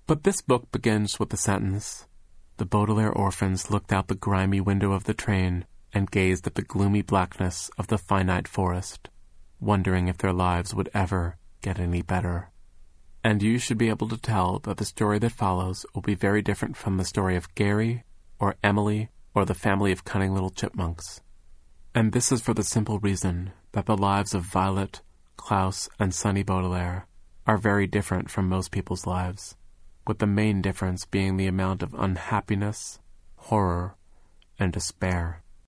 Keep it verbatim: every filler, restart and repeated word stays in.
But this book begins with the sentence, "The Baudelaire orphans looked out the grimy window of the train and gazed at the gloomy blackness of the finite forest, wondering if their lives would ever get any better." And you should be able to tell that the story that follows will be very different from the story of Gary, or Emily, or the family of cunning little chipmunks. And this is for the simple reason that the lives of Violet, Klaus, and Sonny Baudelaire are very different from most people's lives, with the main difference being the amount of unhappiness, horror, and despair.